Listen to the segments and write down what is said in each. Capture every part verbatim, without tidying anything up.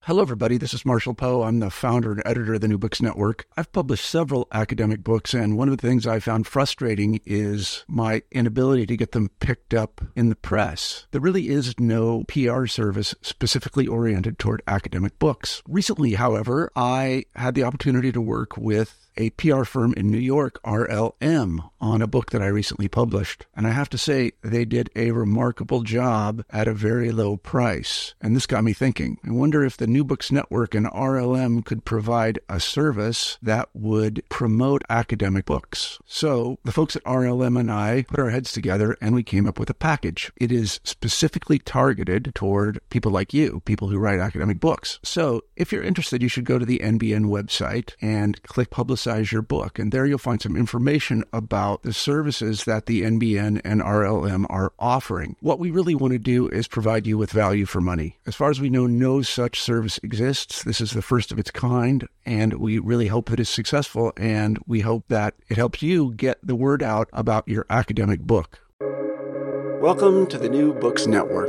Hello, everybody. This is Marshall Poe. I'm the founder and editor of the New Books Network. I've published several academic books, and one of the things I found frustrating is my inability to get them picked up in the press. There really is no P R service specifically oriented toward academic books. Recently, however, I had the opportunity to work with a P R firm in New York, R L M, on a book that I recently published. And I have to say, they did a remarkable job at a very low price. And this got me thinking. I wonder if the New Books Network and R L M could provide a service that would promote academic books. So the folks at R L M and I put our heads together and we came up with a package. It is specifically targeted toward people like you, people who write academic books. So if you're interested, you should go to the N B N website and click Publicize your book. And there you'll find some information about the services that the N B N and R L M are offering. What we really want to do is provide you with value for money. As far as we know, no such service exists. This is the first of its kind, and we really hope that it's successful, and we hope that it helps you get the word out about your academic book. Welcome to the New Books Network.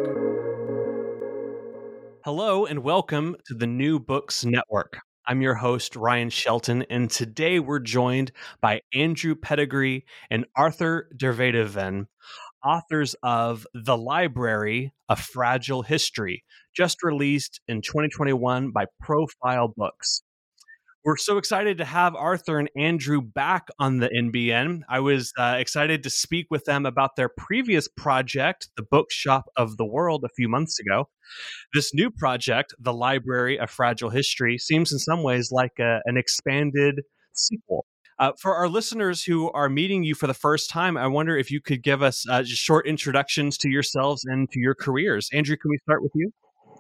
Hello, and welcome to the New Books Network. I'm your host, Ryan Shelton, and today we're joined by Andrew Pettigrew and Arthur Dervadeven, authors of The Library, A Fragile History, just released in twenty twenty-one by Profile Books. We're so excited to have Arthur and Andrew back on the N B N. I was uh, excited to speak with them about their previous project, The Bookshop of the World, a few months ago. This new project, The Library, A Fragile History, seems in some ways like a, an expanded sequel. Uh, for our listeners who are meeting you for the first time, I wonder if you could give us uh, just short introductions to yourselves and to your careers. Andrew, can we start with you?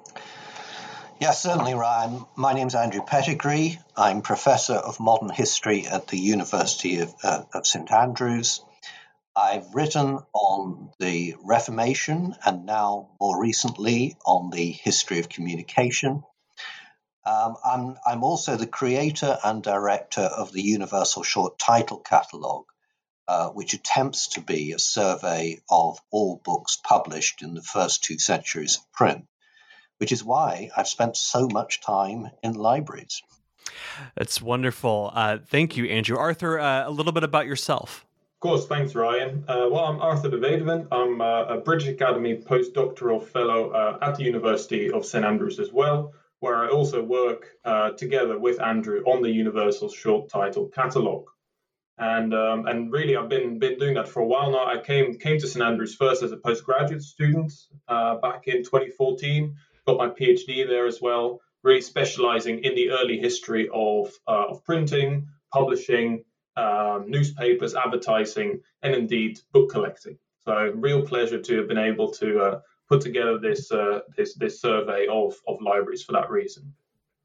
Yes, certainly, Ryan. My name's Andrew Pettigrew. I'm Professor of Modern History at the University of, uh, of Saint Andrews. I've written on the Reformation and now more recently on the history of communication. Um, I'm, I'm also the creator and director of the Universal Short Title Catalogue, uh, which attempts to be a survey of all books published in the first two centuries of print, which is why I've spent so much time in libraries. That's wonderful. Uh, thank you, Andrew. Arthur, uh, a little bit about yourself. Of course, thanks, Ryan. Uh, well, I'm Arthur Dervadeven. I'm uh, a British Academy postdoctoral fellow uh, at the University of Saint Andrews as well, where I also work uh, together with Andrew on the Universal Short Title Catalogue. And um, and really, I've been been doing that for a while now. I came came to Saint Andrews first as a postgraduate student uh, back in twenty fourteen. Got my PhD there as well, really specializing in the early history of uh, of printing, publishing, um, newspapers, advertising, and indeed book collecting. So, real pleasure to have been able to uh, put together this uh, this this survey of of libraries for that reason.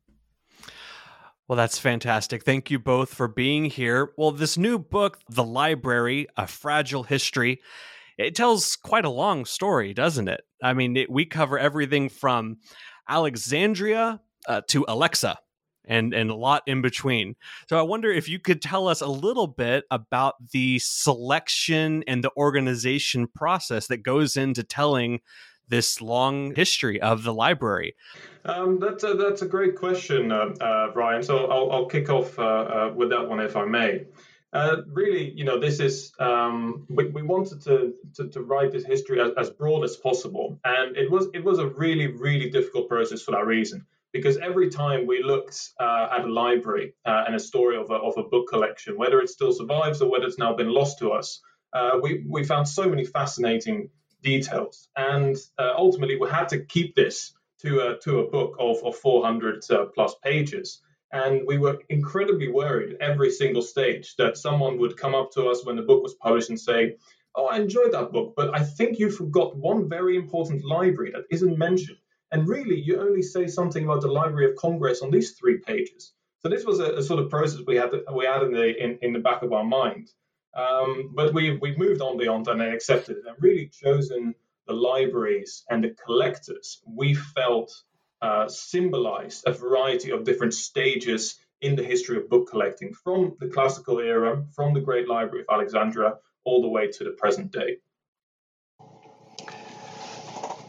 Well, that's fantastic. Thank you both for being here. Well, this new book, The Library, A Fragile History, it tells quite a long story, doesn't it? I mean, it, we cover everything from Alexandria uh, to Alexa and, and a lot in between. So I wonder if you could tell us a little bit about the selection and the organization process that goes into telling this long history of the library. Um, that's a, that's a great question, uh, uh, Ryan. So I'll, I'll kick off uh, uh, with that one, if I may. Uh, really, you know, this is um, we, we wanted to, to to write this history as, as broad as possible, and it was it was a really really difficult process for that reason. Because every time we looked uh, at a library uh, and a story of a of a book collection, whether it still survives or whether it's now been lost to us, uh, we we found so many fascinating details, and uh, ultimately we had to keep this to a to a book of of four hundred uh, plus pages. And we were incredibly worried every single stage that someone would come up to us when the book was published and say, "Oh, I enjoyed that book, but I think you forgot one very important library that isn't mentioned. And really, you only say something about the Library of Congress on these three pages." So this was a, a sort of process we had we had in the in, in the back of our mind. Um, but we we moved on beyond that and accepted it and really chosen the libraries and the collectors we felt uh, symbolized a variety of different stages in the history of book collecting, from the classical era, from the Great Library of Alexandria, all the way to the present day.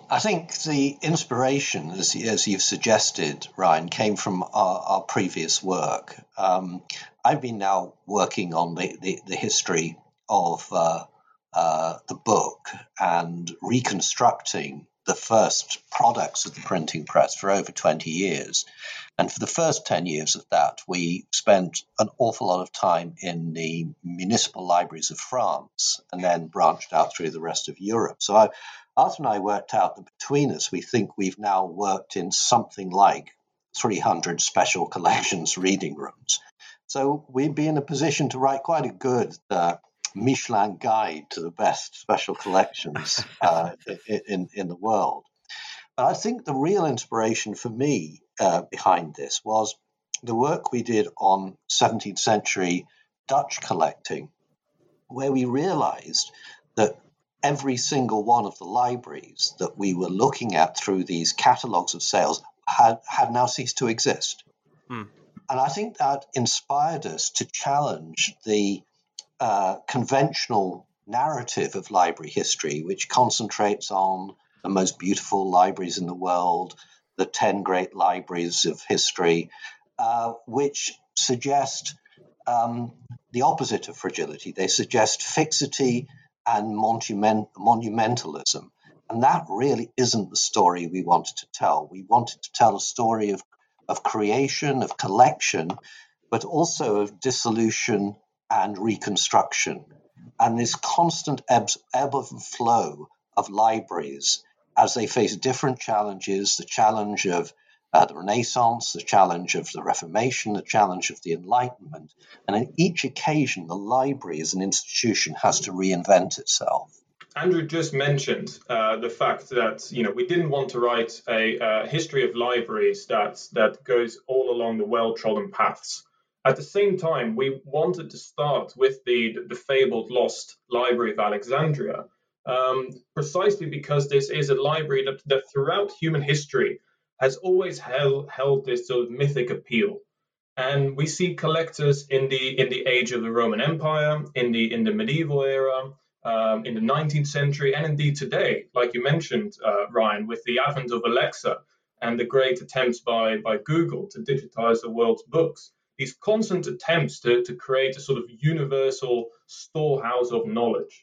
I think the inspiration, as, as you've suggested, Ryan, came from our, our previous work. Um, I've been now working on the, the, the history of uh, uh, the book and reconstructing the first products of the printing press for over twenty years. And for the first ten years of that, we spent an awful lot of time in the municipal libraries of France and then branched out through the rest of Europe. So I, Arthur and I worked out that between us, we think we've now worked in something like three hundred special collections reading rooms. So we'd be in a position to write quite a good uh, Michelin guide to the best special collections uh, in, in the world. But I think the real inspiration for me uh, behind this was the work we did on seventeenth century Dutch collecting, where we realized that every single one of the libraries that we were looking at through these catalogues of sales had, had now ceased to exist. Hmm. And I think that inspired us to challenge the uh, conventional narrative of library history, which concentrates on the most beautiful libraries in the world, the ten great libraries of history, uh, which suggest um, the opposite of fragility. They suggest fixity and monument, monumentalism. And that really isn't the story we wanted to tell. We wanted to tell a story of, of creation, of collection, but also of dissolution and reconstruction. And this constant ebb, ebb and flow of libraries as they face different challenges, the challenge of uh, the Renaissance, the challenge of the Reformation, the challenge of the Enlightenment. And in each occasion, the library as an institution has to reinvent itself. Andrew just mentioned uh, the fact that, you know, we didn't want to write a uh, history of libraries that, that goes all along the well-trodden paths. At the same time, we wanted to start with the, the fabled lost Library of Alexandria, um, precisely because this is a library that, that throughout human history has always held, held this sort of mythic appeal. And we see collectors in the in the age of the Roman Empire, in the in the medieval era, um, in the nineteenth century, and indeed today, like you mentioned, uh, Ryan, with the advent of Alexa and the great attempts by, by Google to digitize the world's books. These constant attempts to, to create a sort of universal storehouse of knowledge.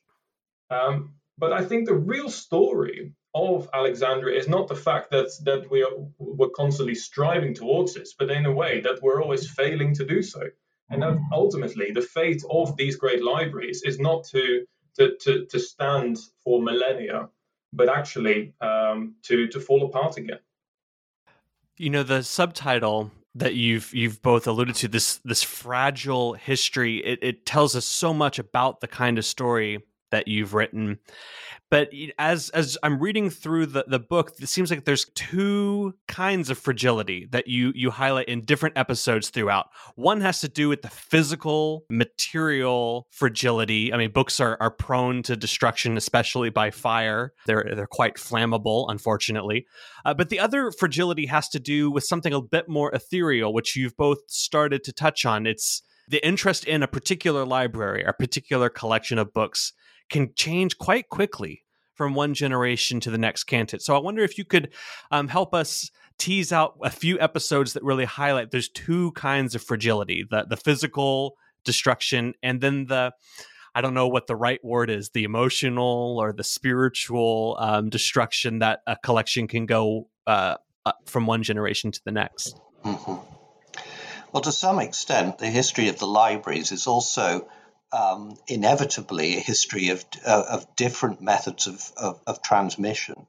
Um, but I think the real story of Alexandria is not the fact that that we are we're constantly striving towards this, but in a way that we're always failing to do so. And that ultimately the fate of these great libraries is not to to to, to stand for millennia, but actually um, to to fall apart again. You know, the subtitle that you've you've both alluded to, this this fragile history, it, it tells us so much about the kind of story that you've written. But as as I'm reading through the, the book, it seems like there's two kinds of fragility that you you highlight in different episodes throughout. One has to do with the physical, material fragility. I mean, books are are prone to destruction, especially by fire. They're they're quite flammable, unfortunately. Uh, but the other fragility has to do with something a bit more ethereal, which you've both started to touch on. It's the interest in a particular library, a particular collection of books, can change quite quickly from one generation to the next, can't it? So I wonder if you could um, help us tease out a few episodes that really highlight there's two kinds of fragility, the, the physical destruction and then the, I don't know what the right word is, the emotional or the spiritual um, destruction that a collection can go uh, uh, from one generation to the next. Mm-hmm. Well, to some extent, the history of the libraries is also Um, inevitably a history of uh, of different methods of, of, of transmission.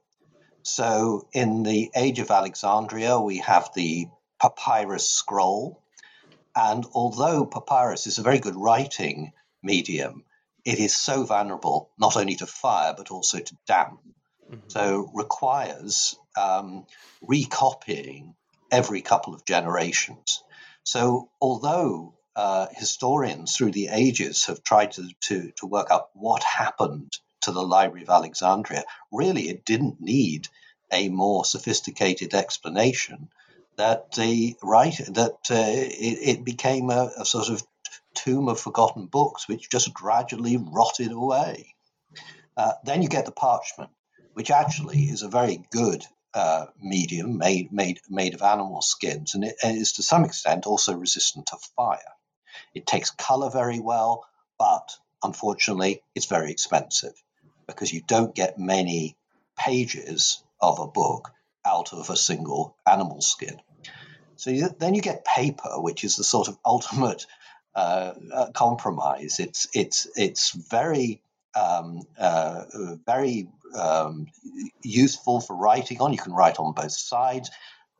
So in the age of Alexandria, we have the papyrus scroll. And although papyrus is a very good writing medium, it is so vulnerable not only to fire, but also to damp. Mm-hmm. So requires um, recopying every couple of generations. So although Uh, historians through the ages have tried to, to, to work out what happened to the Library of Alexandria, really it didn't need a more sophisticated explanation that the right that uh, it, it became a, a sort of tomb of forgotten books which just gradually rotted away. Uh, then you get the parchment, which actually is a very good uh, medium made, made, made of animal skins, and it is to some extent also resistant to fire. It takes color very well, but unfortunately, it's very expensive because you don't get many pages of a book out of a single animal skin. So you, then you get paper, which is the sort of ultimate uh, uh, compromise. It's it's it's very um, uh, very um, useful for writing on. You can write on both sides.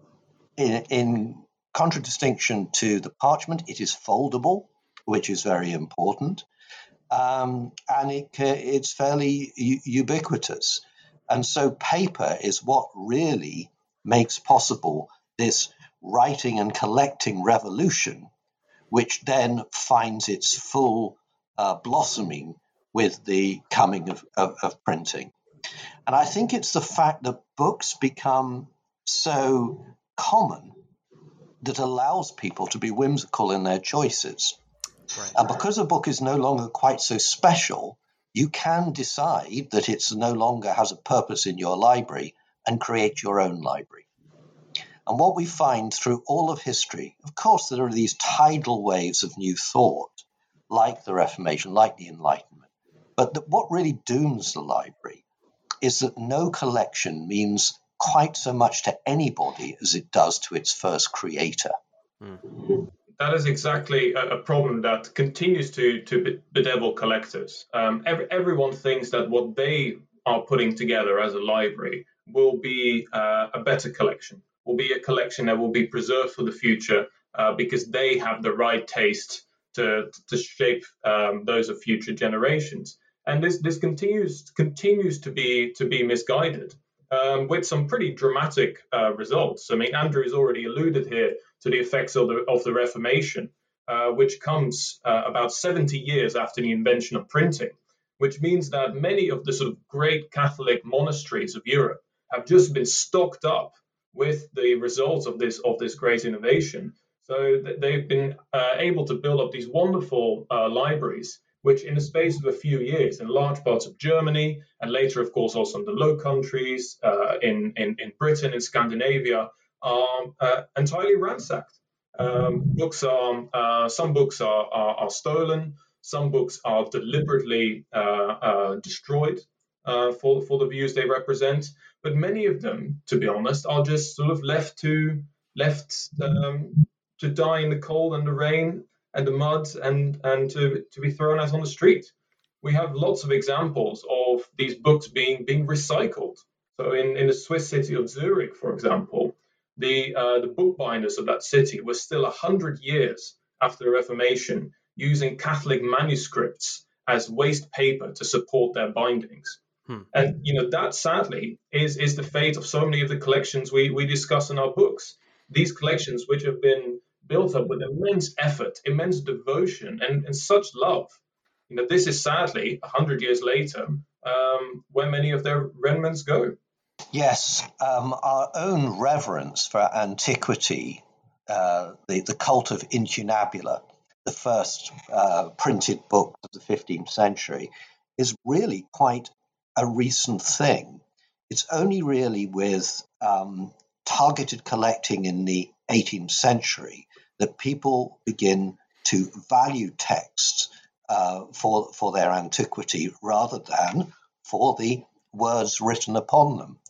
In, in contradistinction to the parchment, it is foldable, which is very important, um, and it, it's fairly u- ubiquitous. And so paper is what really makes possible this writing and collecting revolution, which then finds its full uh, blossoming with the coming of, of, of printing. And I think it's the fact that books become so common that allows people to be whimsical in their choices. Right. And because a book is no longer quite so special, you can decide that it's no longer has a purpose in your library and create your own library. And what we find through all of history, of course, there are these tidal waves of new thought, like the Reformation, like the Enlightenment. But the, what really dooms the library is that no collection means quite so much to anybody as it does to its first creator. Mm. That is exactly a, a problem that continues to, to bedevil collectors. Um, every, everyone thinks that what they are putting together as a library will be uh, a better collection, will be a collection that will be preserved for the future uh, because they have the right taste to, to shape um, those of future generations. And this this continues continues to be to be misguided um, with some pretty dramatic uh, results. I mean, Andrew has already alluded here to the effects of the of the Reformation, uh, which comes uh, about seventy years after the invention of printing, which means that many of the sort of great Catholic monasteries of Europe have just been stocked up with the results of this of this great innovation. So th- they've been uh, able to build up these wonderful uh, libraries, which in the space of a few years in large parts of Germany, and later, of course, also in the Low Countries, uh, in, in, in Britain, in Scandinavia, are uh, entirely ransacked. Um, books are, uh, some books are, are, are stolen, some books are deliberately uh, uh, destroyed uh, for, for the views they represent, but many of them, to be honest, are just sort of left to left um, to die in the cold and the rain and the mud and, and to, to be thrown out on the street. We have lots of examples of these books being being recycled. So in, in the Swiss city of Zurich, for example, the uh, the bookbinders of that city were still one hundred years after the Reformation using Catholic manuscripts as waste paper to support their bindings. Hmm. And you know that sadly is, is the fate of so many of the collections we, we discuss in our books. These collections which have been built up with immense effort, immense devotion, and, and such love. You know, this is sadly a hundred years later um, where many of their remnants go. Yes, um, our own reverence for antiquity, uh, the, the cult of incunabula, the first uh, printed book of the fifteenth century, is really quite a recent thing. It's only really with um, targeted collecting in the eighteenth century that people begin to value texts uh, for, for their antiquity rather than for the words written upon them.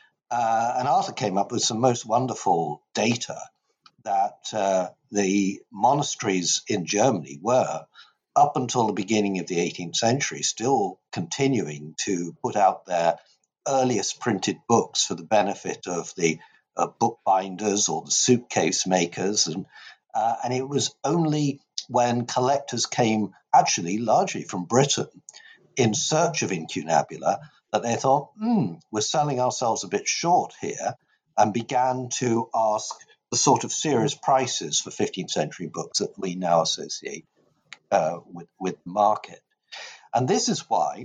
Uh, and Arthur came up with some most wonderful data that uh, the monasteries in Germany were, up until the beginning of the eighteenth century, still continuing to put out their earliest printed books for the benefit of the uh, bookbinders or the suitcase makers. And, uh, and it was only when collectors came, actually largely from Britain, in search of incunabula, that they thought, hmm, we're selling ourselves a bit short here, and began to ask the sort of serious prices for fifteenth century books that we now associate uh, with, with the market. And this is why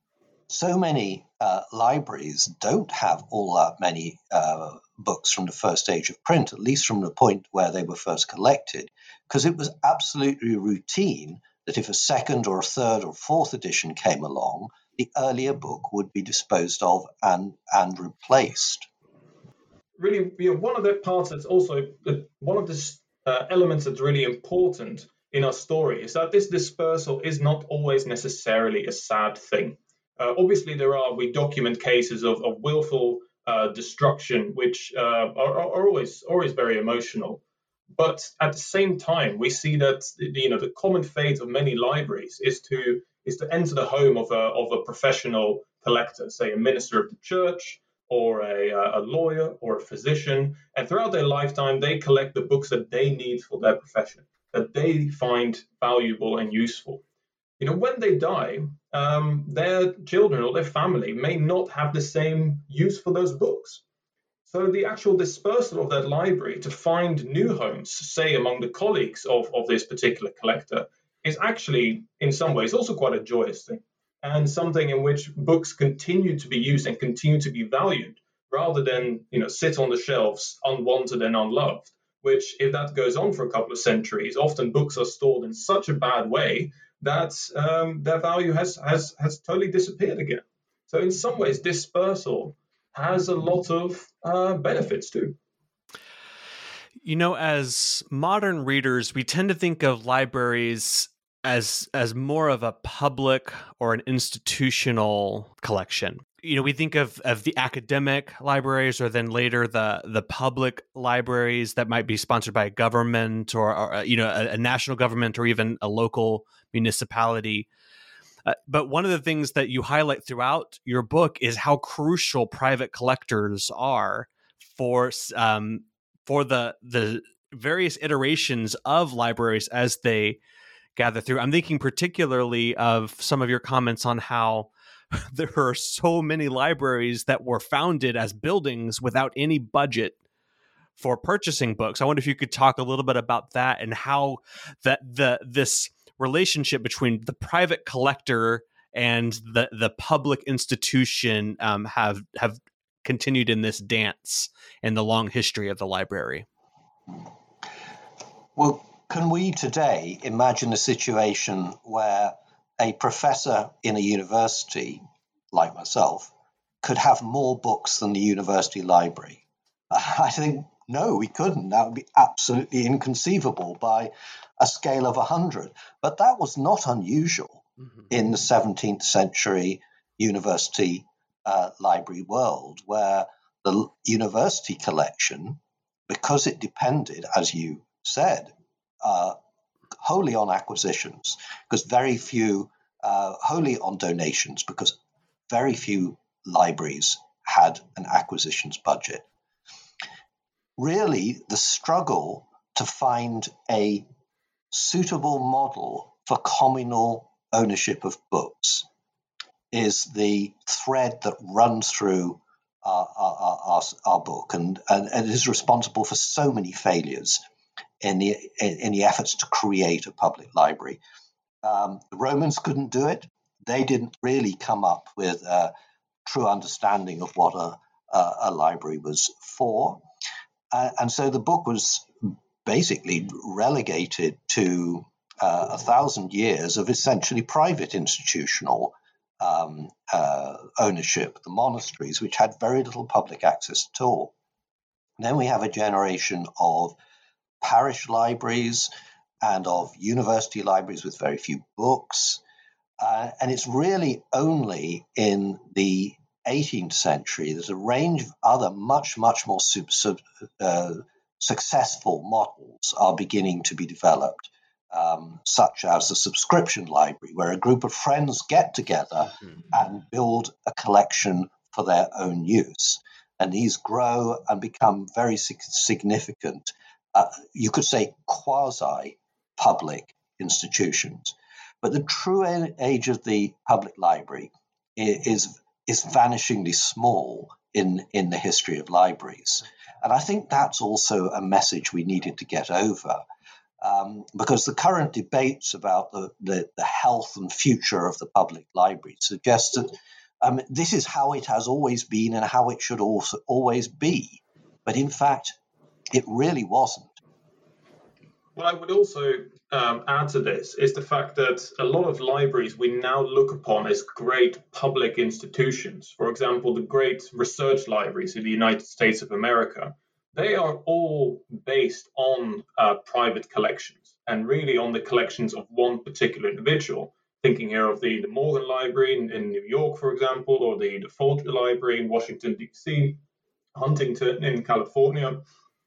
so many uh, libraries don't have all that many uh, books from the first stage of print, at least from the point where they were first collected, because it was absolutely routine that if a second or a third or fourth edition came along, the earlier book would be disposed of and, and replaced. Really, you know, one of the parts that's also one of the uh, elements that's really important in our story is that this dispersal is not always necessarily a sad thing. Uh, obviously, there are, we document cases of, of willful uh, destruction, which uh, are, are always always very emotional. But at the same time, we see that you know the common fate of many libraries is to is to enter the home of a of a professional collector, say a minister of the church, or a, a lawyer, or a physician, and throughout their lifetime, they collect the books that they need for their profession, that they find valuable and useful. You know, when they die, um, their children or their family may not have the same use for those books. So the actual dispersal of that library to find new homes, say among the colleagues of, of this particular collector, is actually in some ways also quite a joyous thing, and something in which books continue to be used and continue to be valued, rather than you know sit on the shelves unwanted and unloved, which if that goes on for a couple of centuries, often books are stored in such a bad way that um, their value has, has, has totally disappeared again. So in some ways, dispersal has a lot of uh, benefits too. You know, as modern readers, we tend to think of libraries as as more of a public or an institutional collection. You know, we think of, of the academic libraries, or then later the the public libraries that might be sponsored by a government, or, or you know, a, a national government, or even a local municipality. Uh, but one of the things that you highlight throughout your book is how crucial private collectors are for um, for the the various iterations of libraries as they gather through. I'm thinking particularly of some of your comments on how there are so many libraries that were founded as buildings without any budget for purchasing books. I wonder if you could talk a little bit about that, and how that the this relationship between the private collector and the the public institution um, have have continued in this dance in the long history of the library. Well, can we today imagine a situation where a professor in a university, like myself, could have more books than the university library? I think, no, we couldn't. That would be absolutely inconceivable by a scale of one hundred. But that was not unusual mm-hmm. in the seventeenth century university uh, library world, where the university collection, because it depended, as you said, uh, wholly on acquisitions, because very few, uh, wholly on donations, because very few libraries had an acquisitions budget. Really, the struggle to find a suitable model for communal ownership of books is the thread that runs through our, our, our, our book, and, and, and is responsible for so many failures in the in the efforts to create a public library. Um, the Romans couldn't do it. They didn't really come up with a true understanding of what a, a, a library was for. Uh, and so the book was basically relegated to uh, a thousand years of essentially private institutional um, uh, ownership, the monasteries, which had very little public access at all. And then we have a generation of parish libraries and of university libraries with very few books. Uh, and it's really only in the eighteenth century that a range of other much, much more super, super, uh, successful models are beginning to be developed, um, such as the subscription library, where a group of friends get together mm-hmm. and build a collection for their own use. And these grow and become very significant, uh, you could say quasi-public institutions. But the true age of the public library is is vanishingly small in, in the history of libraries. And I think that's also a message we needed to get over, um, because the current debates about the, the, the health and future of the public library suggest that um, this is how it has always been and how it should also always be. But in fact, it really wasn't. What I would also um, add to this is the fact that a lot of libraries we now look upon as great public institutions. For example, the great research libraries in the United States of America, they are all based on uh, private collections and really on the collections of one particular individual. Thinking here of the, the Morgan Library in, in New York, for example, or the, the Ford Library in Washington, D C, Huntington in California.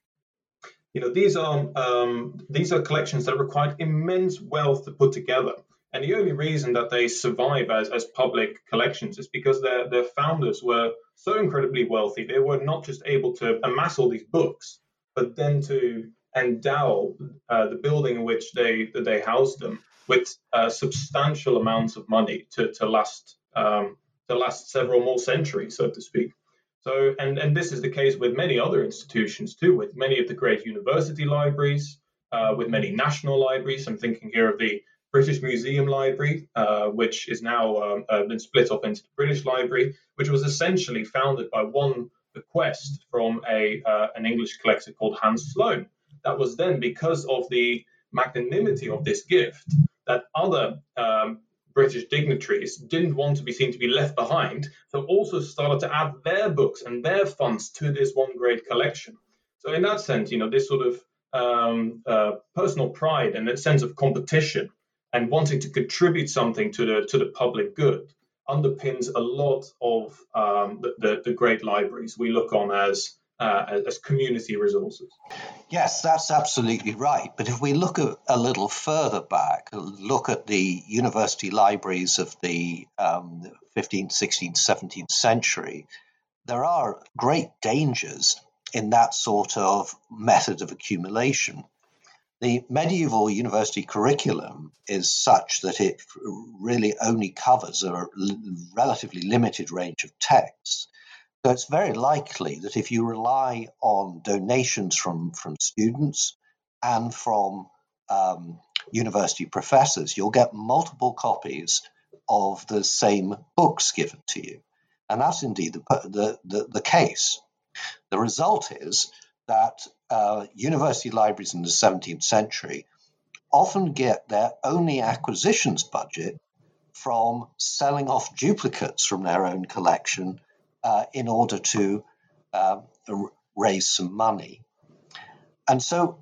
You know, these are um, these are collections that require immense wealth to put together. And the only reason that they survive as, as public collections is because their, their founders were so incredibly wealthy. They were not just able to amass all these books, but then to endow uh, the building in which they that they housed them with uh, substantial amounts of money to, to last um, to last several more centuries, so to speak. So, and, and this is the case with many other institutions too, with many of the great university libraries, uh, with many national libraries. I'm thinking here of the British Museum Library, uh, which is now um, uh, been split up into the British Library, which was essentially founded by one bequest from a uh, an English collector called Hans Sloane. That was then, because of the magnanimity of this gift, that other um, British dignitaries didn't want to be seen to be left behind, so also started to add their books and their funds to this one great collection. So in that sense, you know, this sort of um, uh, personal pride and a sense of competition and wanting to contribute something to the to the public good underpins a lot of um, the, the, the great libraries we look on as uh, as community resources. Yes, that's absolutely right. But if we look a, a little further back, look at the university libraries of the um, fifteenth, sixteenth, seventeenth century, there are great dangers in that sort of method of accumulation. The medieval university curriculum is such that it really only covers a relatively limited range of texts. So it's very likely that if you rely on donations from, from students and from um, university professors, you'll get multiple copies of the same books given to you. And that's indeed the, the, the, the case. The result is that uh, university libraries in the seventeenth century often get their only acquisitions budget from selling off duplicates from their own collection uh, in order to uh, raise some money. And so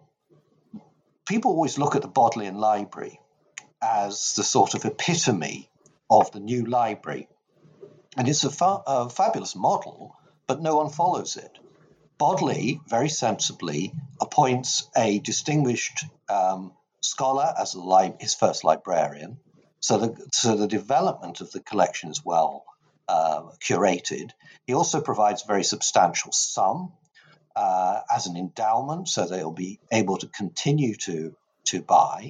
people always look at the Bodleian Library as the sort of epitome of the new library. And it's a, fa- a fabulous model, but no one follows it. Bodley, very sensibly, appoints a distinguished um, scholar as the li- his first librarian, so the, so the development of the collection is well uh, curated. He also provides a very substantial sum uh, as an endowment, so they'll be able to continue to, to buy.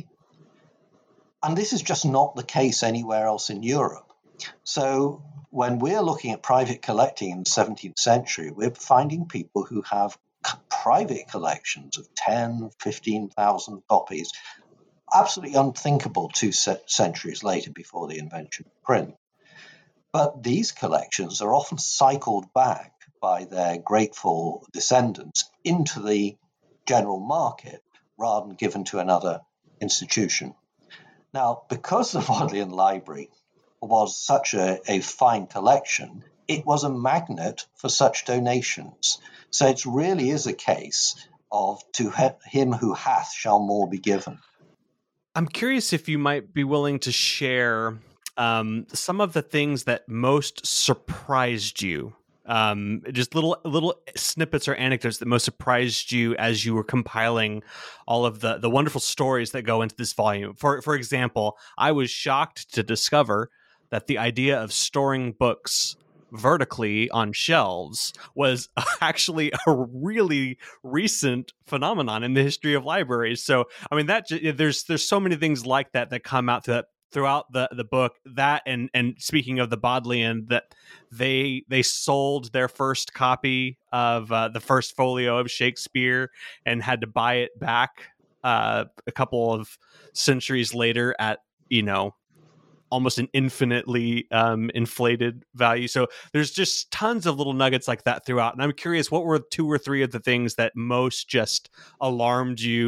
And this is just not the case anywhere else in Europe. So when we're looking at private collecting in the seventeenth century, we're finding people who have private collections of ten, fifteen thousand copies, absolutely unthinkable two centuries later before the invention of print. But these collections are often cycled back by their grateful descendants into the general market rather than given to another institution. Now, because the Bodleian Library was such a, a fine collection, it was a magnet for such donations. So it really is a case of to him who hath shall more be given. I'm curious if you might be willing to share um, some of the things that most surprised you. Um, just little little snippets or anecdotes that most surprised you as you were compiling all of the, the wonderful stories that go into this volume. For for example, I was shocked to discover that the idea of storing books vertically on shelves was actually a really recent phenomenon in the history of libraries. So, I mean, that there's there's so many things like that that come out that throughout the, the book. That and and speaking of the Bodleian, that they they sold their first copy of uh, the first folio of Shakespeare and had to buy it back uh, a couple of centuries later at, you know, almost an infinitely um, inflated value. So there's just tons of little nuggets like that throughout. And I'm curious, what were two or three of the things that most just alarmed you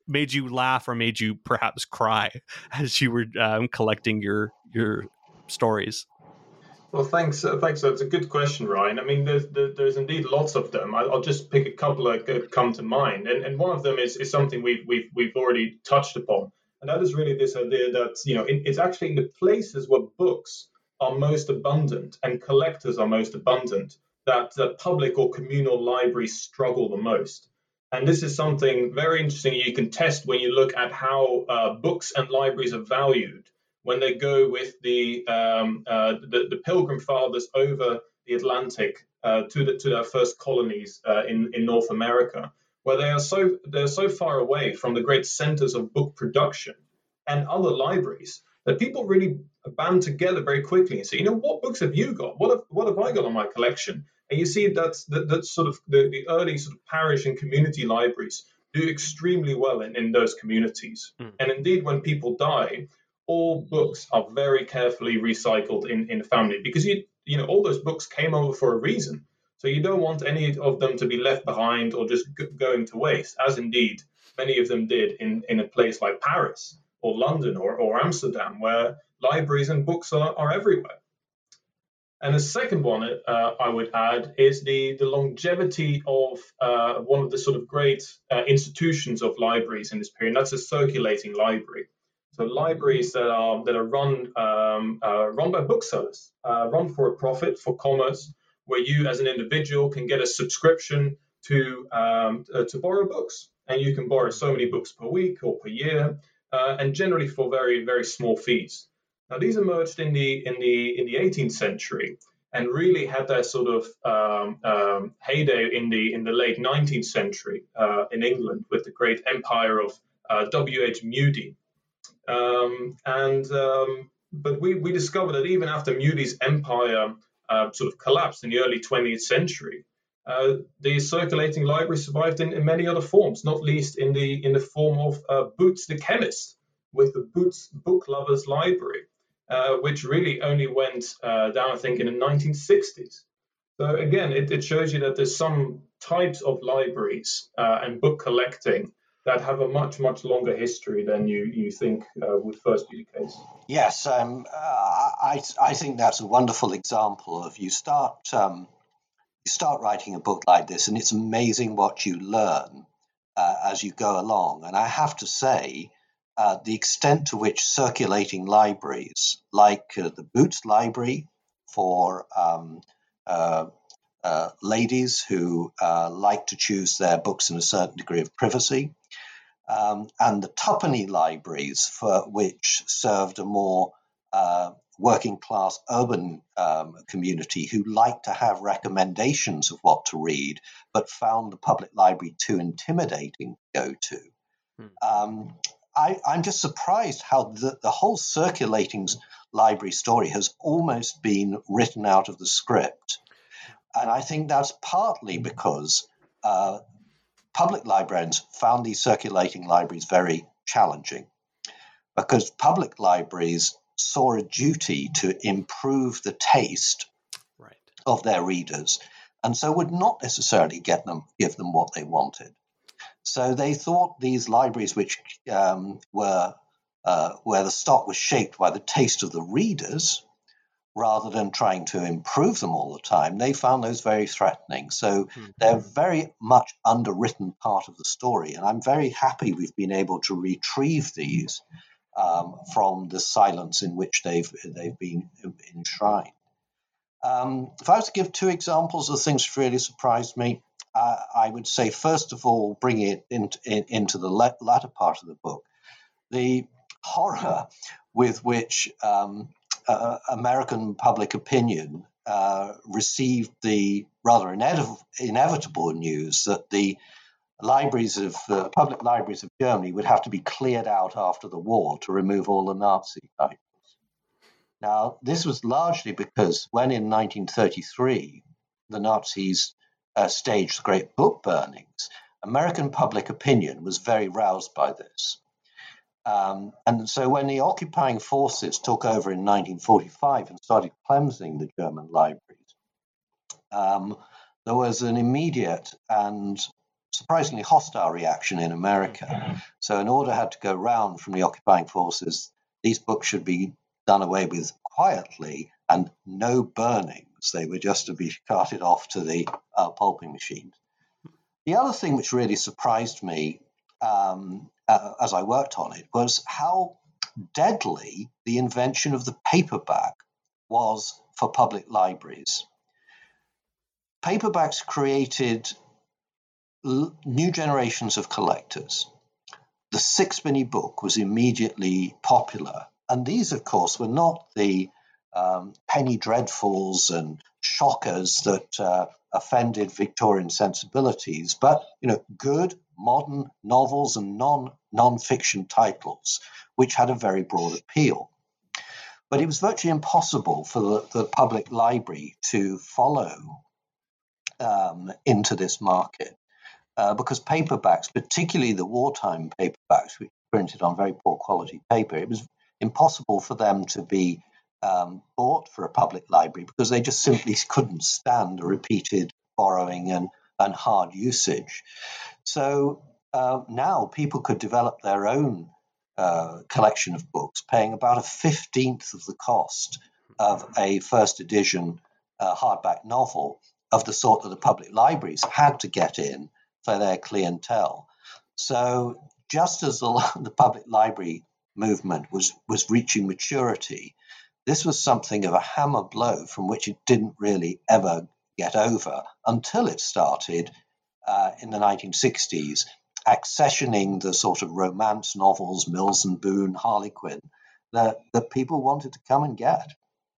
made you laugh or made you perhaps cry as you were um, collecting your your stories? Well, thanks. Uh, thanks. That's a good question, Ryan. I mean, there's there, there's indeed lots of them. I, I'll just pick a couple that come to mind, and and one of them is, is something we've we've we've already touched upon, and that is really this idea that you know it, it's actually in the places where books are most abundant and collectors are most abundant that that public or communal libraries struggle the most. And this is something very interesting you can test when you look at how uh, books and libraries are valued when they go with the um, uh, the, the Pilgrim Fathers over the Atlantic uh, to the, to their first colonies uh, in in North America, where they are so they're so far away from the great centers of book production and other libraries that people really band together very quickly and say, you know, what books have you got? What have what have I got on my collection? And you see that that, that sort of the, the early sort of parish and community libraries do extremely well in, in those communities. Mm. And indeed, when people die, all books are very carefully recycled in, in the family because you you know all those books came over for a reason. So you don't want any of them to be left behind or just g- going to waste, as indeed many of them did in, in a place like Paris or London or, or Amsterdam, where libraries and books are, are everywhere. And the second one uh, I would add is the, the longevity of uh, one of the sort of great uh, institutions of libraries in this period, and that's a circulating library. So libraries that are that are run um, uh, run by booksellers, uh, run for a profit, for commerce, where you as an individual can get a subscription to um, uh, to borrow books, and you can borrow so many books per week or per year, uh, and generally for very very small fees. Now these emerged in the in the in the eighteenth century and really had their sort of um, um, heyday in the in the late nineteenth century uh, in England with the great empire of uh, W H Moody. Um, and um, but we, we discovered that even after Moody's empire uh, sort of collapsed in the early twentieth century, uh, the circulating library survived in, in many other forms, not least in the in the form of uh, Boots the chemist with the Boots Book Lovers Library, uh, which really only went uh, down, I think, in the nineteen sixties. So again, it, it shows you that there's some types of libraries uh, and book collecting that have a much, much longer history than you, you think uh, would first be the case. Yes, um, uh, I, I think that's a wonderful example of you start um, you start writing a book like this, and it's amazing what you learn uh, as you go along. And I have to say, uh, the extent to which circulating libraries, like uh, the Boots Library for um, uh, uh, ladies who uh, like to choose their books in a certain degree of privacy, Um, and the twopenny libraries, for which served a more uh, working class urban um, community who liked to have recommendations of what to read, but found the public library too intimidating to go to. Hmm. Um, I, I'm just surprised how the, the whole circulating library story has almost been written out of the script. And I think that's partly because uh, public librarians found these circulating libraries very challenging because public libraries saw a duty to improve the taste right. of their readers, and so would not necessarily get them, give them what they wanted. So they thought these libraries, which um, were uh, where the stock was shaped by the taste of the readers, rather than trying to improve them all the time, they found those very threatening. So mm-hmm. they're very much underwritten part of the story. And I'm very happy we've been able to retrieve these um, from the silence in which they've they've been enshrined. Um, if I was to give two examples of things that really surprised me, uh, I would say, first of all, bring it in, in, into the latter part of the book, the horror with which um, uh, American public opinion uh, received the rather inev- inevitable news that the libraries of uh, public libraries of Germany would have to be cleared out after the war to remove all the Nazi titles. Now, this was largely because when in nineteen thirty-three the Nazis uh, staged great book burnings, American public opinion was very roused by this. Um, and so when the occupying forces took over in nineteen forty-five and started cleansing the German libraries, um, there was an immediate and surprisingly hostile reaction in America. So an order had to go round from the occupying forces. These books should be done away with quietly and no burnings. They were just to be carted off to the uh, pulping machines. The other thing which really surprised me um, uh, as I worked on it was how deadly the invention of the paperback was for public libraries. Paperbacks created l- new generations of collectors. The sixpenny book was immediately popular. And these, of course, were not the um, penny dreadfuls and shockers that uh, offended Victorian sensibilities, but you know, good modern novels and non non-fiction titles, which had a very broad appeal. But it was virtually impossible for the, the public library to follow um, into this market uh, because paperbacks, particularly the wartime paperbacks, which were printed on very poor quality paper, it was impossible for them to be um, bought for a public library because they just simply couldn't stand the repeated borrowing and, and hard usage. So uh, now people could develop their own uh, collection of books, paying about a fifteenth of the cost of a first edition uh, hardback novel of the sort that the public libraries had to get in for their clientele. So just as the, the public library movement was, was reaching maturity, this was something of a hammer blow from which it didn't really ever get over until it started uh, in the nineteen sixties, accessioning the sort of romance novels, Mills and Boon, Harlequin, that, that people wanted to come and get.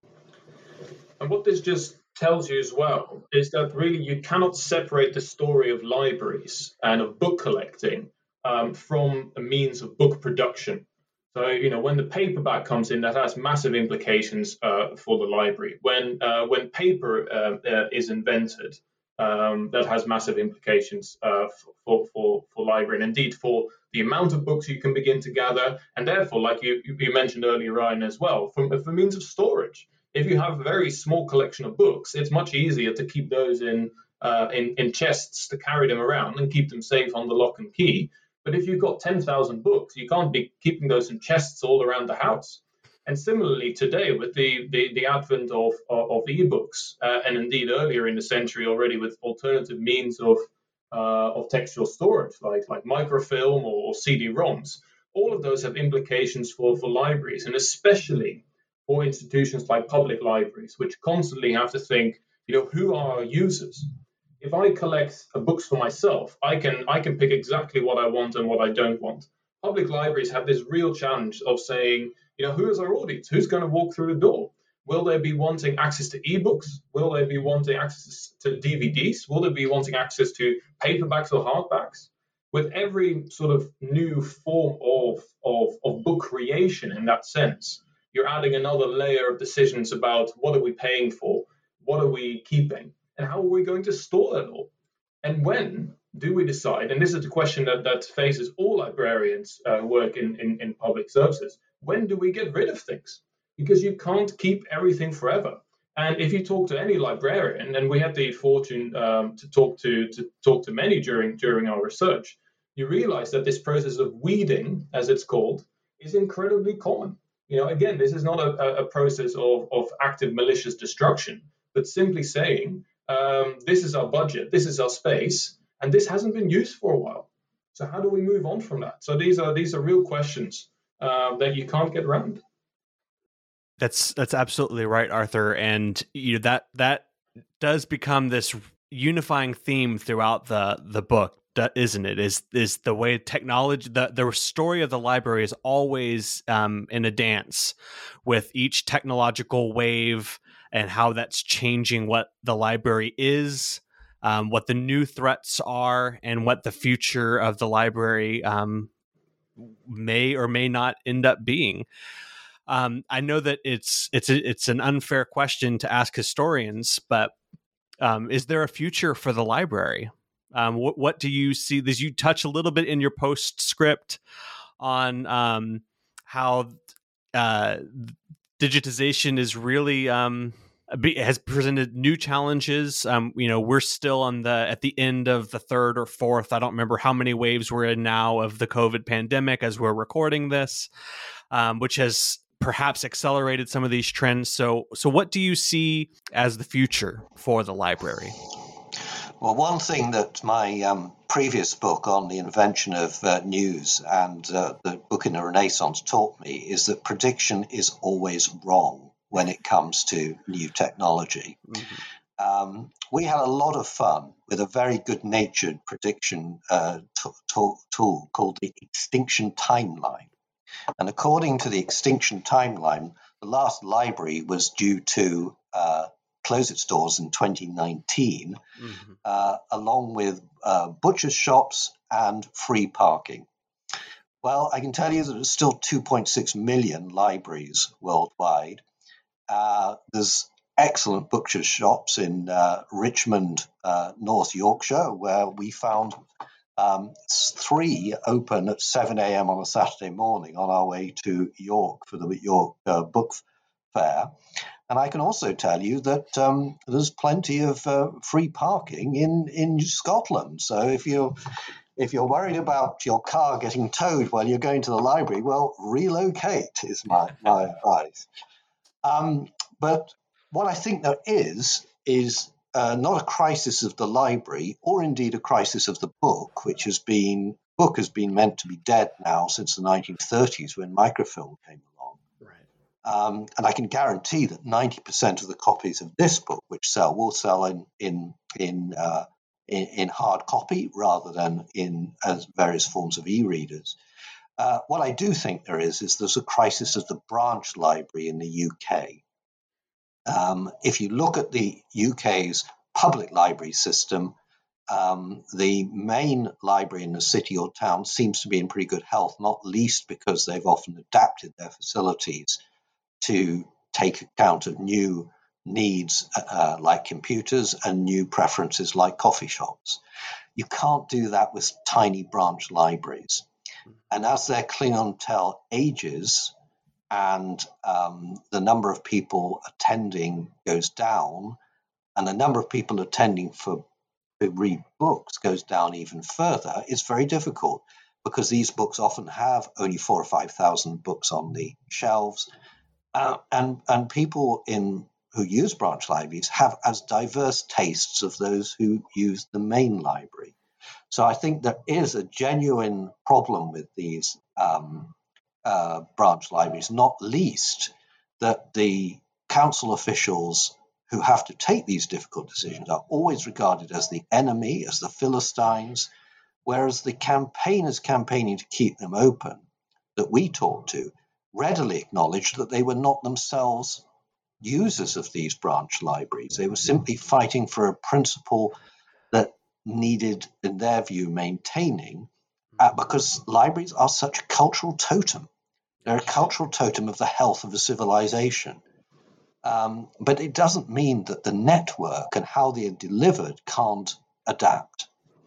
And what this just tells you as well is that really you cannot separate the story of libraries and of book collecting um, from a means of book production. So, you know, when the paperback comes in, that has massive implications uh, for the library. When uh, when paper uh, uh, is invented, um, that has massive implications uh, for, for for library, and indeed for the amount of books you can begin to gather, and therefore, like you, you mentioned earlier, Ryan, as well, from for means of storage. If you have a very small collection of books, it's much easier to keep those in uh, in, in chests to carry them around and keep them safe on the lock and key. But if you've got ten thousand books, you can't be keeping those in chests all around the house. And similarly today, with the, the, the advent of, of, of ebooks, uh, and indeed earlier in the century already with alternative means of uh, of textual storage, like, like microfilm or, or C D ROMs, all of those have implications for, for libraries, and especially for institutions like public libraries, which constantly have to think, you know, who are our users? If I collect books for myself, I can I can pick exactly what I want and what I don't want. Public libraries have this real challenge of saying, you know, who is our audience? Who's going to walk through the door? Will they be wanting access to ebooks? Will they be wanting access to D V Ds? Will they be wanting access to paperbacks or hardbacks? With every sort of new form of, of, of book creation in that sense, you're adding another layer of decisions about what are we paying for? What are we keeping? And how are we going to store it all? And when do we decide? And this is the question that, that faces all librarians uh, work in, in, in public services. When do we get rid of things? Because you can't keep everything forever. And if you talk to any librarian, and we had the fortune um, to talk to to talk to many during during our research, you realize that this process of weeding, as it's called, is incredibly common. You know, again, this is not a, a process of, of active malicious destruction, but simply saying, um, this is our budget, this is our space, and this hasn't been used for a while. So how do we move on from that? So these are these are real questions uh, that you can't get around. That's that's absolutely right, Arthur. And you know, that that does become this unifying theme throughout the the book, isn't it? Is is the way technology, the the story of the library is always um, in a dance with each technological wave and how that's changing what the library is, um, what the new threats are, and what the future of the library um, may or may not end up being. Um, I know that it's it's a, it's an unfair question to ask historians, but um, is there a future for the library? Um, what what do you see? As you touch a little bit in your postscript on um, how uh, digitization is really um, has presented new challenges. Um, you know, we're still on the at the end of the third or fourth. I don't remember how many waves we're in now of the COVID pandemic as we're recording this, um, which has perhaps accelerated some of these trends. So, so what do you see as the future for the library? Well, one thing that my um, previous book on the invention of uh, news and uh, the book in the Renaissance taught me is that prediction is always wrong when it comes to new technology. Mm-hmm. Um, we had a lot of fun with a very good-natured prediction uh, t- t- tool called the Extinction Timeline. And according to the Extinction Timeline, the last library was due to uh, close its doors in twenty nineteen, mm-hmm. uh, along with uh, butcher's shops and free parking. Well, I can tell you that there's still two point six million libraries worldwide. Uh, there's excellent butcher's shops in uh, Richmond, uh, North Yorkshire, where we found um, three open at seven a.m. on a Saturday morning on our way to York for the York uh, Book Fair. And I can also tell you that um, there's plenty of uh, free parking in, in Scotland. So if you're if you're worried about your car getting towed while you're going to the library, well, relocate is my, my advice. Um, but what I think there is is uh, not a crisis of the library, or indeed a crisis of the book, which has been book has been meant to be dead now since the nineteen thirties when microfilm came along. Um, and I can guarantee that ninety percent of the copies of this book, which sell, will sell in in in, uh, in, in hard copy rather than in as various forms of e-readers. Uh, what I do think there is is there's a crisis of the branch library in the U K. Um, if you look at the U K's public library system, um, the main library in the city or town seems to be in pretty good health, not least because they've often adapted their facilities to take account of new needs uh, like computers and new preferences like coffee shops. You can't do that with tiny branch libraries. And as their clientele ages and um, the number of people attending goes down and the number of people attending for to read books goes down even further, it's very difficult because these books often have only four or five thousand books on the shelves. Uh, and and people in who use branch libraries have as diverse tastes of those who use the main library. So I think there is a genuine problem with these um, uh, branch libraries, not least that the council officials who have to take these difficult decisions are always regarded as the enemy, as the Philistines, whereas the campaigners campaigning to keep them open that we talk to readily acknowledged that they were not themselves users of these branch libraries. They were simply fighting for a principle that needed, in their view, maintaining, uh, because libraries are such a cultural totem. They're a cultural totem of the health of a civilization. Um, but it doesn't mean that the network and how they are delivered can't adapt.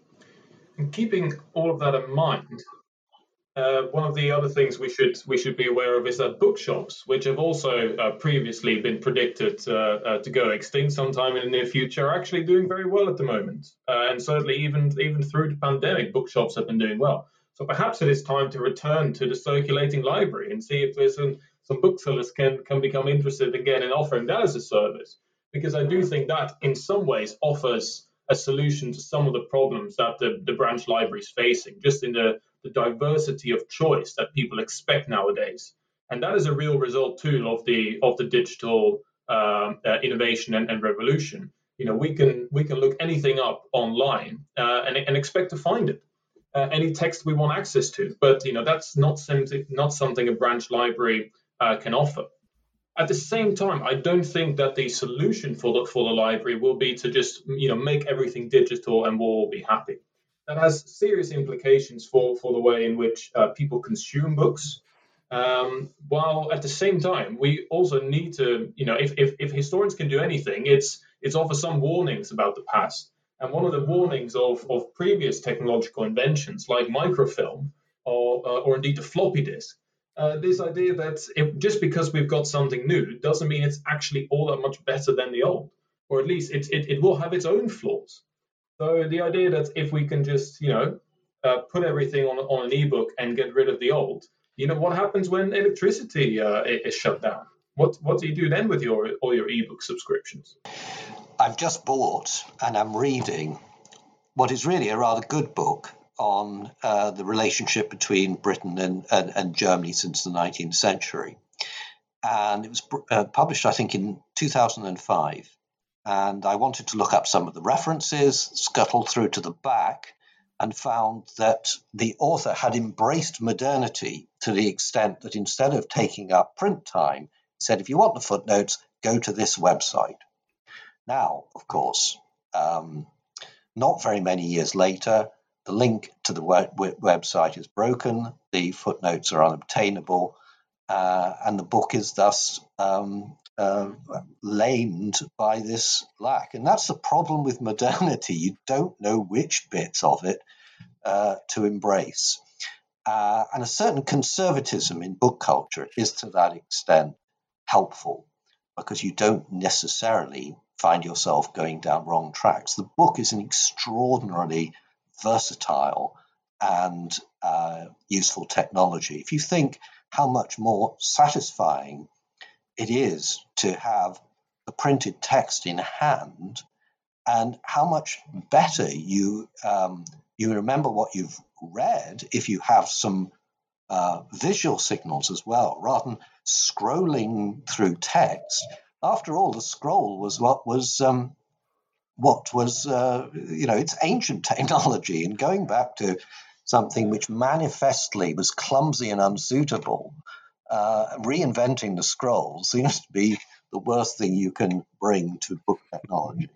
And keeping all of that in mind, Uh, one of the other things we should we should be aware of is that bookshops, which have also uh, previously been predicted uh, uh, to go extinct sometime in the near future, are actually doing very well at the moment. Uh, and certainly even even through the pandemic, bookshops have been doing well. So perhaps it is time to return to the circulating library and see if there's some, some booksellers can, can become interested again in offering that as a service. Because I do think that in some ways offers a solution to some of the problems that the, the branch library is facing, just in the the diversity of choice that people expect nowadays. And that is a real result too of the of the digital um, uh, innovation and, and revolution. You know, we can we can look anything up online uh, and, and expect to find it, uh, any text we want access to. But you know, that's not something not something a branch library uh, can offer. At the same time, I don't think that the solution for the for the library will be to just you know make everything digital and we'll all be happy. That has serious implications for, for the way in which uh, people consume books. Um, while at the same time, we also need to, you know, if, if, if historians can do anything, it's it's offer some warnings about the past. And one of the warnings of, of previous technological inventions like microfilm or uh, or indeed the floppy disk uh, this idea that if, just because we've got something new doesn't mean it's actually all that much better than the old, or at least it, it, it will have its own flaws. So the idea that if we can just, you know, uh, put everything on, on an ebook and get rid of the old, you know, what happens when electricity uh, is shut down? What what do you do then with your all your ebook subscriptions? I've just bought and I'm reading what is really a rather good book on uh, the relationship between Britain and, and, and Germany since the nineteenth century. And it was uh, published, I think, in two thousand five. And I wanted to look up some of the references, scuttled through to the back, and found that the author had embraced modernity to the extent that instead of taking up print time, he said, if you want the footnotes, go to this website. Now, of course, um, not very many years later, the link to the web- website is broken, the footnotes are unobtainable, uh, and the book is thus um, uh, lamed by this lack. And that's the problem with modernity. You don't know which bits of it uh, to embrace. Uh, and a certain conservatism in book culture is to that extent helpful, because you don't necessarily find yourself going down wrong tracks. The book is an extraordinarily versatile and uh, useful technology. If you think how much more satisfying it is to have the printed text in hand, and how much better you um, you remember what you've read if you have some uh, visual signals as well, rather than scrolling through text. After all, the scroll was what was um, what was uh, you know it's ancient technology, and going back to something which manifestly was clumsy and unsuitable, uh, reinventing the scroll seems to be the worst thing you can bring to book technology.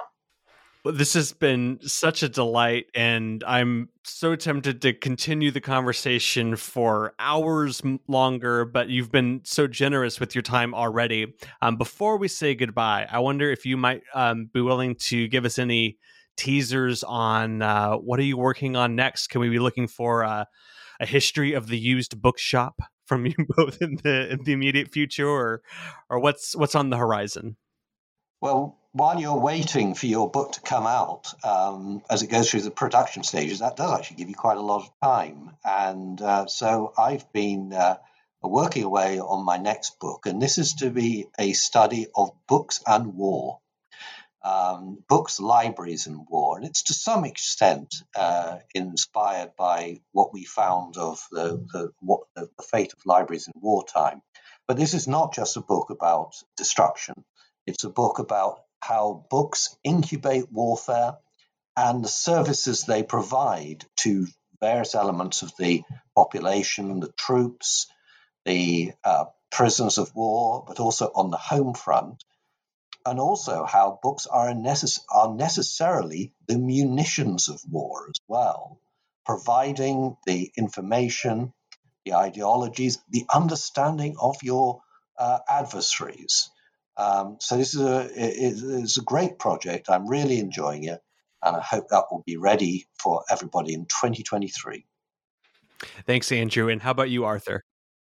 Well, this has been such a delight, and I'm so tempted to continue the conversation for hours longer, but you've been so generous with your time already. Um, before we say goodbye, I wonder if you might um, be willing to give us any teasers on uh, what are you working on next? Can we be looking for uh, a history of the used bookshop from you both in the in the immediate future, or or what's what's on the horizon? Well, while you're waiting for your book to come out, um, as it goes through the production stages, that does actually give you quite a lot of time. And uh, so I've been uh, working away on my next book, and this is to be a study of books and war, um, books, libraries, and war. And it's to some extent uh, inspired by what we found of the, the, what, the, the fate of libraries in wartime. But this is not just a book about destruction. It's a book about how books incubate warfare and the services they provide to various elements of the population, the troops, the uh, prisoners of war, but also on the home front, and also how books are, necess- are necessarily the munitions of war as well, providing the information, the ideologies, the understanding of your uh, adversaries. Um, so this is a it's a great project. I'm really enjoying it, and I hope that will be ready for everybody in twenty twenty-three. Thanks, Andrew. And how about you, Arthur?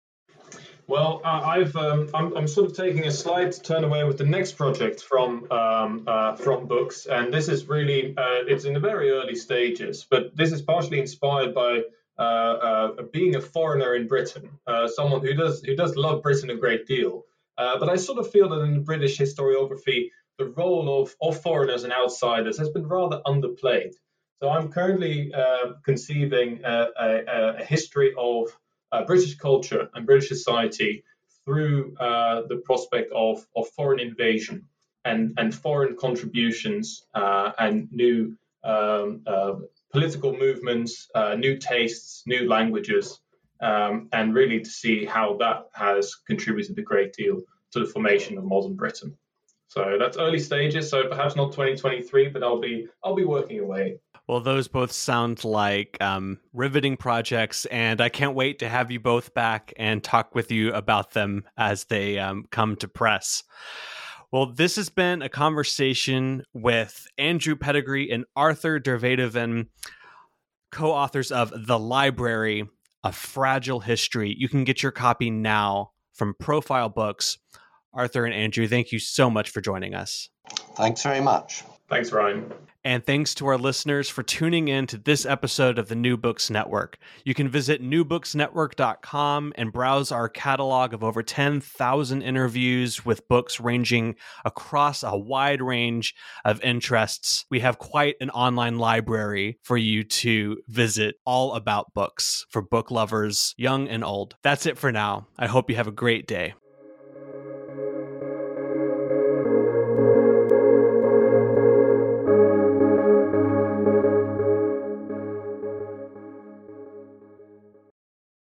Well, uh, I've um, I'm, I'm sort of taking a slight turn away with the next project from um, uh, from books, and this is really uh, it's in the very early stages, but this is partially inspired by uh, uh, being a foreigner in Britain, uh, someone who does who does love Britain a great deal. Uh, but I sort of feel that in the British historiography, the role of, of foreigners and outsiders has been rather underplayed. So I'm currently uh, conceiving a, a, a history of uh, British culture and British society through uh, the prospect of, of foreign invasion and, and foreign contributions uh, and new um, uh, political movements, uh, new tastes, new languages. Um, and really to see how that has contributed a great deal to the formation of modern Britain. So that's early stages. So perhaps not twenty twenty-three, but I'll be I'll be working away. Well, those both sound like um, riveting projects, and I can't wait to have you both back and talk with you about them as they um, come to press. Well, this has been a conversation with Andrew Pettegree and Arthur Dervadeven, co-authors of The Library, A Fragile History. You can get your copy now from Profile Books. Arthur and Andrew, thank you so much for joining us. Thanks very much. Thanks, Ryan. And thanks to our listeners for tuning in to this episode of the New Books Network. You can visit new books network dot com and browse our catalog of over ten thousand interviews with books ranging across a wide range of interests. We have quite an online library for you to visit, all about books for book lovers, young and old. That's it for now. I hope you have a great day.